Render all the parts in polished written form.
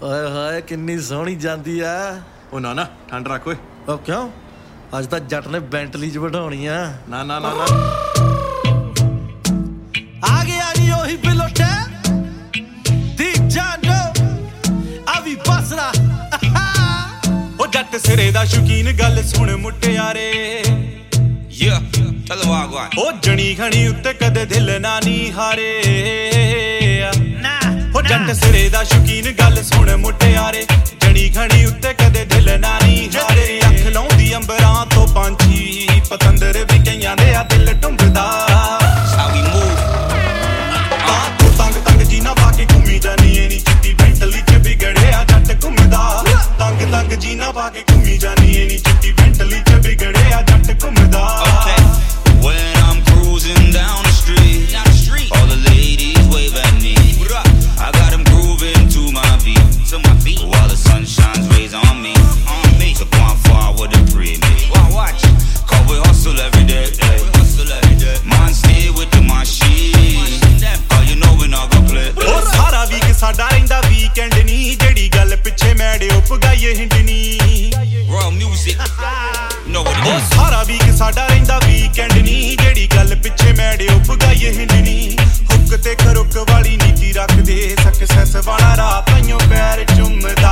ਓਏ ਹੋਏ ਕਿੰਨੀ ਸੋਹਣੀ ਜਾਂਦੀ ਆ। ਉਹ ਨਾ ਠੰਡ ਰੱਖ ਓਏ। ਉਹ ਕਿਉਂ? ਅੱਜ ਤਾਂ ਜੱਟ ਨੇ ਬੈਂਟਲੀ 'ਚ ਬਿਠਾਉਣੀ ਆ। ਨਾ ਆ ਗਿਆ ਨੀ ਉਹੀ ਬਿਲੋਟੇ ਦੀ ਜਾਨੋ ਅਵੀ ਬਸਰਾ। ਉਹ ਜੱਟ ਸਿਰੇ ਦਾ ਸ਼ੌਕੀਨ ਗੱਲ ਸੁਣ ਮੁਟਿਆਰੇ। ਉਹ ਜਣੀ ਖਣੀ ਉੱਤੇ ਕਦੇ ਦਿਲ ਨਾ ਨੀ ਹਾਰੇ। ਉਹ ਜੱਟ ਸਿਰੇ ਦਾ ਸ਼ੌਕੀਨ ਗੱਲ ਸੁਣ ਮੁਟਿਆਰੇ। ਜਣੀ ਖਣੀ ਉੱਤੇ ਕਦੇ ਦਿਲ ਨਾ ਨੀ ਹਾਰੇ। ਅੱਖ ਲਾਉਂਦੀ ਅੰਬਰਾਂ ਤੋਂ ਪੰਛੀ ਪਤੰਦਰ ਵੀ ਕਈਆਂ ਦੇ ਆ ਦਿਲ ਟੁੰਬਦਾ। ਤੰਗ ਜੀਨਾ ਪਾ ਕੇ ਘੁੰਮੀ ਜਾਨੀ ਏ ਨੀ ਚਿੱਟੀ ਬੈਂਟਲੀ 'ਚ ਵਿਗੜਿਆ ਜੱਟ ਘੁੰਮਦਾ। ਤੰਗ ਜੀਨਾ ਪਾ ਕੇ ਘੁੰਮੀ ਜਾਨੀ ਏ ਨੀ ਚਿੱਟੀ ਬੈਂਟਲੀ 'ਚ ਵਿਗੜਿਆ ਜੱਟ ਘੁੰਮਦਾ। When I'm cruising down the street, all the ladies wave at me. I got them grooving to my beat, while the sun shines rays on me. So go on forward and pray me. Watch, 'cause we hustle every day. Man, stay with the machine, 'cause you know we not gonna play. ਉਹ ਸਾਰਾ week ਸਾਡਾ ਰਹਿੰਦਾ weekend ਨੀ। ਜਿਹੜੀ ਗੱਲ ਪਿੱਛੇ ਮੈੜੇ ਉਹ ਪਗਾਈਏ ਹਿੰਡਨੀ। Raw music, know what it ਉਹ is. ਸਾਰਾ ਵੀਕ ਸਾਡਾ ਰਹਿੰਦਾ ਵੀਕਐਂਡ ਨੀ। ਜਿਹੜੀ ਗੱਲ ਪਿੱਛੇ ਮੈੜੇ ਉਹ ਪਗਾਈਏ ਹਿੰਡਨੀ। ਹੁੱਕ ਤੇ ਖਰੁੱਕ ਵਾਲੀ ਨੀਤੀ ਰੱਖਦੇ ਸਕਸੈਸ ਵਾਲਾ ਰਾਹ ਤਾਈਓ ਪੈਰ ਚੁੰਮਦਾ।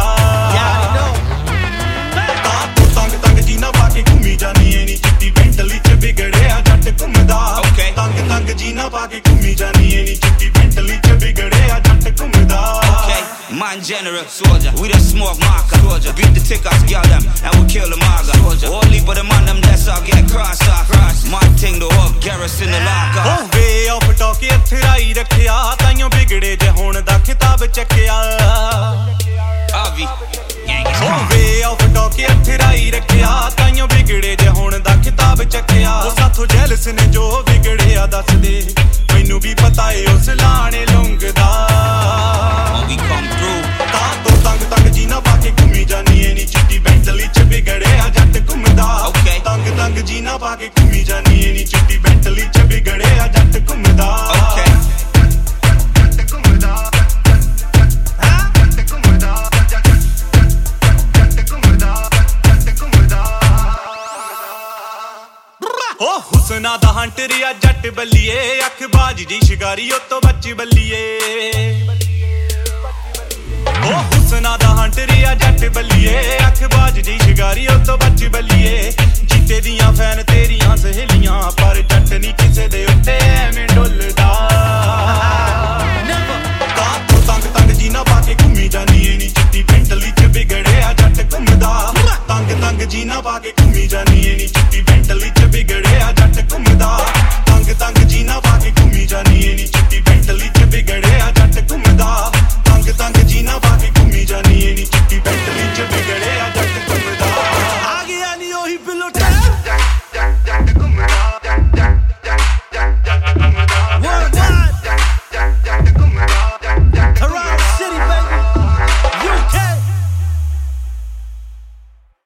ਤੰਗ ਜੀਨਾ ਪਾ ਕੇ ਘੁੰਮੀ ਜਾਨੀ ਏ ਨੀ ਚਿੱਟੀ ਬੈਂਟਲੀ 'ਚ ਵਿਗੜਿਆ ਜੱਟ ਘੁੰਮਦਾ। ਤੰਗ ਜੀਨਾ ਪਾ ਕੇ ਘੁੰਮੀ ਜਾਨੀ ਏ ਨੀ ਚਿੱਟੀ ਬੈਂਟਲੀ 'ਚ ਵਿਗੜਿਆ ਜੱਟ ਘੁੰਮਦਾ। Man general, soldier, we the smoke marker, soldier. Beat the tickers, girl them, and we kill the maga, soldier. All leave but the man them that's all get cross off. My thing the hug, garrison the locker. Oh, way of talk ਅਥਰਾਈ ਰੱਖਿਆ ਤਾਈਓ ਵਿਗੜੇ ਜੇ ਹੁਣ ਦਾ ਖਿਤਾਬ ਚੱਕਿਆ। Avi, Oh, way of talk ਅਥਰਾਈ ਰੱਖਿਆ ਤਾਈਓ ਵਿਗੜੇ ਜੇ ਹੁਣ ਦਾ ਖਿਤਾਬ ਚੱਕਿਆ। ਉਹ ਸਾਥੋਂ ਜੈਲਸ ਨੇ ਜੋ ਵਿਗੜਿਆ ਦੱਸਦੇ ਮੈਨੂੰ ਵੀ ਪਤਾ ਏ ਉਸ ਲਾਣੇ ਲੁੰਗਦਾ। we come through. ਤੰਗ ਜੀਨਾ ਪਾ ਕੇ ਘੁੰਮੀ ਜਾਨੀ ਏ ਨੀ ਚਿੱਟੀ ਬੈਂਟਲੀ 'ਚ ਵਿਗੜਿਆ ਜੱਟ ਘੁੰਮਦਾ। ਤੰਗ ਜੀਨਾ ਪਾ ਕੇ ਘੁੰਮੀ ਜਾਨੀ ਏ ਨੀ ਚਿੱਟੀ ਬੈਂਟਲੀ 'ਚ ਵਿਗੜਿਆ ਜੱਟ ਘੁੰਮਦਾ। ਉਹ ਹੁਸਨਾ ਦਾ ਹੰਟਰ ਆ ਜੱਟ ਬੱਲੀਏ। ਅੱਖ ਬਾਜ ਜੀ ਸ਼ਿਕਾਰੀ ਉਤੋਂ ਬੱਚ ਬੱਲੀਏ। ਉਹ ਹੁਸਨਾ ਦਾ ਹੰਟਰ ਆ ਜੱਟ ਬੱਲੀਏ। ਅੱਖ ਬਾਜ ਜੀ ਸ਼ਿਕਾਰੀ ਉਤੋਂ ਬੱਚ ਬੱਲੀਏ। ਜੀਤੇ ਦੀਆਂ ਫੈਨ ਤੇਰੀਆਂ ਸਹੇਲੀਆਂ ਪਰ ਜੱਟ ਨੀ ਕਿਸੇ ਦੇ ਉੱਤੇ ਐਵੇਂ ਡੁੱਲਦਾ। ਤੰਗ ਜੀਨਾ ਪਾ ਕੇ ਘੁੰਮੀ ਜਾਨੀ ਏ ਨੀ